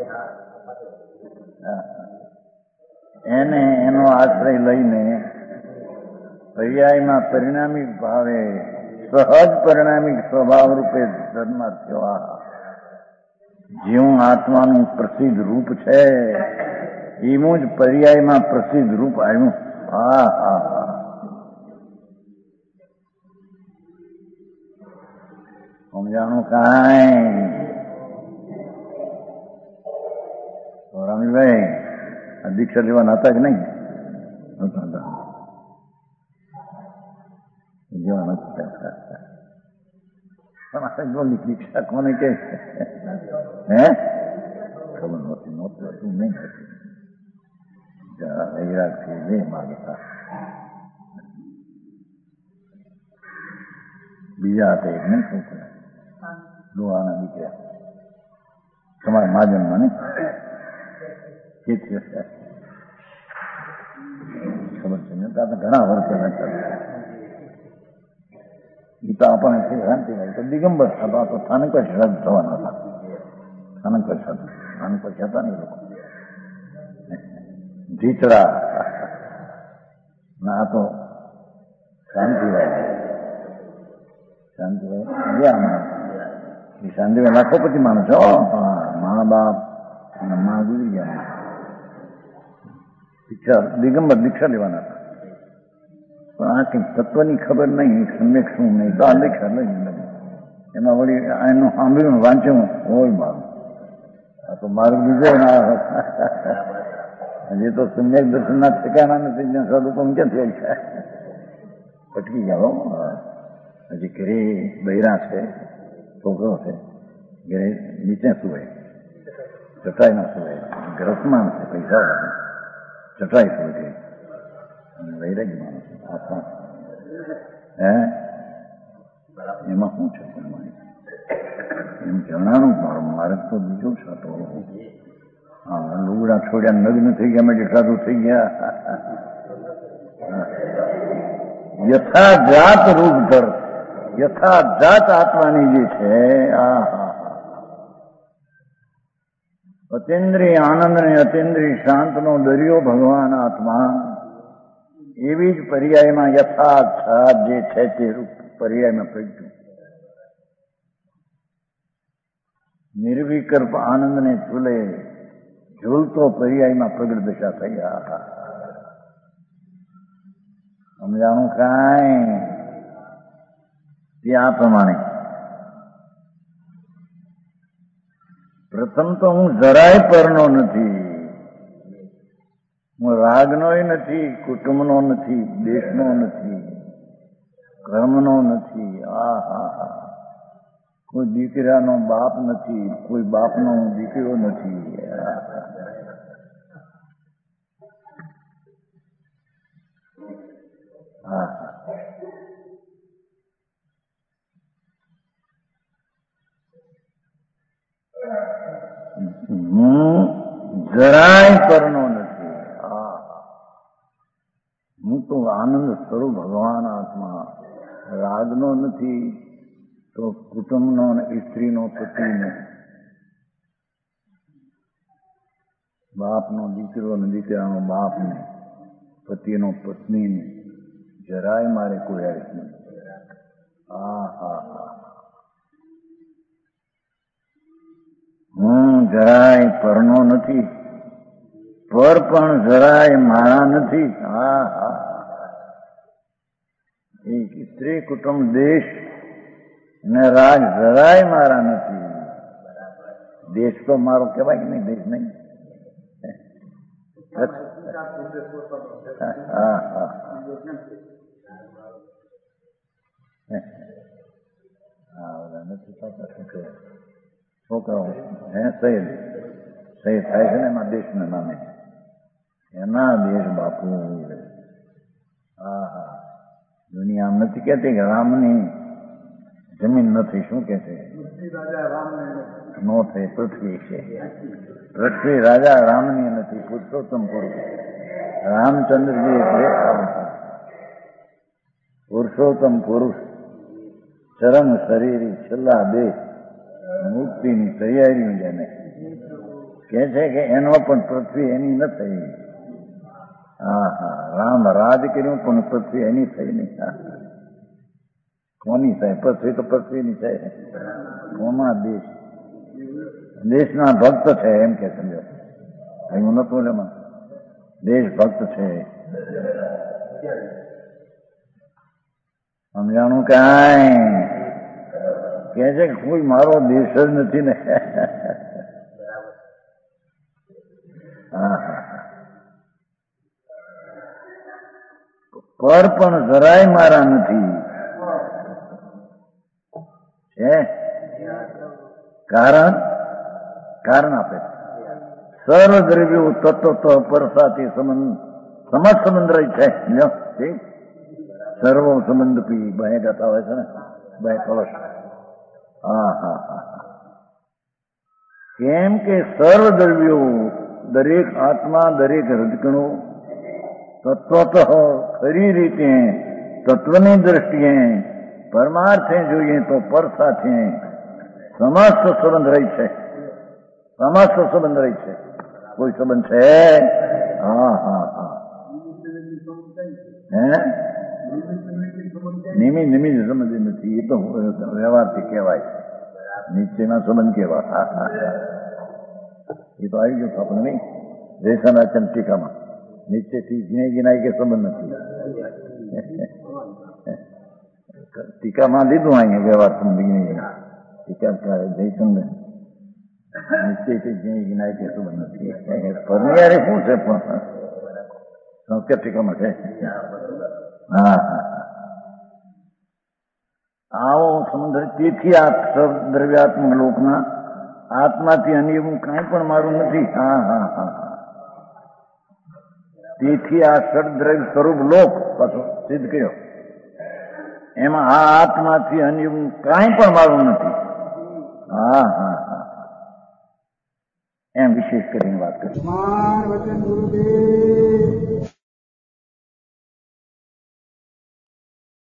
એને એનો આશ્રય લઈને પર્યાયમાં પરિણામિક ભાવે સહજ પરિણામિક સ્વભાવ રૂપે ધર્માર થયો. જેવું આત્માનું પ્રસિદ્ધ રૂપ છે એવું જ પર્યાયમાં પ્રસિદ્ધ રૂપ આવ્યું. હા હા હા, સમજાણું કાંઈ? રમીભાઈ, દીક્ષા લેવાના હતા કે નહીં? જેવા નથી. પણ દીક્ષા કોને કે હે ખબર નહોતી હતું નહીં હતી. વૈરાગથી બે માગતા બીજા હતા. એક નહીં છોકરા લોહાના દીકરા તમારા મહાજનમાં ને ખબર છે ને? ઘણા વર્ષ એ તો આપણને શાંતિ તો દિગંબર હતા. તો સ્થાનક પર શ્રદ્ધ થવાના હતા. સ્થાનક પર હતા ને એ લોકો ધીચડા ના. તો શાંતિભાઈ લાખોપતિ માણસ છો. મા બાપ અને મા ગુજરી ગયા. દિગંબર દીક્ષા લેવાના હતા. પણ આ કંઈક તત્વની ખબર નહીં, સમ્યક શું નહીં. તો આ દીક્ષા લઈ એમાં વળી એનું સાંભળ્યું વાંચ્યું હોય મારું. આ તો મારું બીજો ના હજી તો સમ્યક દર્શન ના ઠેકાણા નથી. સદુપમ ક્યાંથી છે? અટકી જાઓ. હજી ઘરે બૈરા છે, છોકરો છે, ઘરે નીચે સુવે, ચટાઈમાં સુવે. ગ્રસમાં છે, પૈસા ચટાઈ સુવે છે. વૈરાગી માણસ આત્મા. હે એમાં શું છે? એમ જણાનું મારે તો બીજો છે. તો હા, લુગડા છોડ્યા, નગ્ન થઈ ગયા, મેં સાધુ થઈ ગયા. યથાજાત રૂપ ધર, યથાજાત આત્માની જે છે અતિન્દ્રિય આનંદ ને અતિન્દ્રિય શાંતનો દરિયો ભગવાન આત્મા, એવી જ પર્યાયમાં યથાજાત જે છે તે રૂપ પર્યાયમાં પ્રગટ્યું. નિર્વિકલ્પ આનંદને ચૂલે ઝૂલતો પર્યાયમાં પ્રગટ દશા થઈ. સમજાણું કાંઈ? તે આ પ્રમાણે પ્રથમ તો હું જરાય પરનો નથી, હું રાગનોય નથી, કુટુંબનો નથી, દેશનો નથી, કર્મનો નથી. કોઈ દીકરાનો બાપ નથી, કોઈ બાપનો દીકરો નથી. હું જરાય પરનો નથી. હું તો આનંદ સ્વરૂપ ભગવાન આત્મા, રાગનો નથી તો કુટુંબનો ને સ્ત્રીનો પતિનો, બાપનો દીકરો ને દીકરાનો બાપને, પતિનો પત્નીને જરાય મારે કોઈ આવીશ નથી. હું જરાય પરનો નથી, પર પણ જરાય મારા નથી. એક સ્ત્રી, કુટુંબ, દેશ ને રાજ જરાય મારા નથી. દેશ તો મારો કહેવાય કે નહીં? દેશ નહીં. છોકરાઓ સહી થાય છે ને એમાં દેશના નામે, એના દેશ બાપુ. દુનિયા નથી કહેતી કે રામની જમીન નથી. શું કે છે? નો થઈ પૃથ્વી છે. પૃથ્વી રાજા રામની નથી, પુરુષોત્તમ પુરુષ રામચંદ્રજી એટલે પુરુષોત્તમ પુરુષ, ચરમ શરીરી, છેલ્લા દેહ, મુક્તિની તૈયારીઓ જેને કે છે કે એનો પણ પૃથ્વી એની ન થઈ. રામ રાજ કર્યું પણ પૃથ્વી એની થઈ નહીં. કોની થાય? પૃથ્વી તો પૃથ્વીની છે. કોમાં દેશ? દેશના ભક્ત છે એમ કે સમજો. એવું નતું એમાં. દેશ ભક્ત છે. સમજાણું કાંઈ? કે છે કે કોઈ મારો દેશ જ નથી ને. પર પણ જરાય મારા નથી. છે કારણ આપે સર્વ દ્રવ્યો તત્વ પરસાથી સમજ સમંદર છે. સર્વ સંબંધ પી બે ગાતા હોય છે ને, બે કલશ. કેમ કે સર્વ દ્રવ્યો, દરેક આત્મા, દરેક હૃદકણો તત્વત ખરી રીતે તત્વની દ્રષ્ટિએ પરમાર્થે જોઈએ તો પર સાથે સમસ્ત સંબંધ રહી છે. સમસ્ત સંબંધ રહી છે. કોઈ સંબંધ છે? નિમિત્ત સંબંધ નથી. એ તો વ્યવહારથી કહેવાય. નીચેના સંબંધ કેવા? એ તો આવી ગયું આપણને નહીં. રેસાના ટીકામાં નીચેથી ગિનાય કે સંબંધ નથી. ટીકામાં લીધું અહીંયા વ્યવહાર સંબંધ. ટીકા જયચંદ નીચેથી ગિનાય કે સંબંધ નથી. પરનિયારે શું છે પણ સંસ્કૃત ટીકામાં છે. આવો સમુદ્ર. તેથી આ દ્રવ્યાત્મક લોકના આત્માથી અન્ય હું કાંઈ પણ મારું નથી. તેથી આ ષડદ્રવ્ય સ્વરૂપ લોક પાછો સિદ્ધ કર્યો. એમાં આ આત્માથી અન્ય હું કાંઈ પણ મારું નથી. એમ વિશેષ કરીને વાત કરી.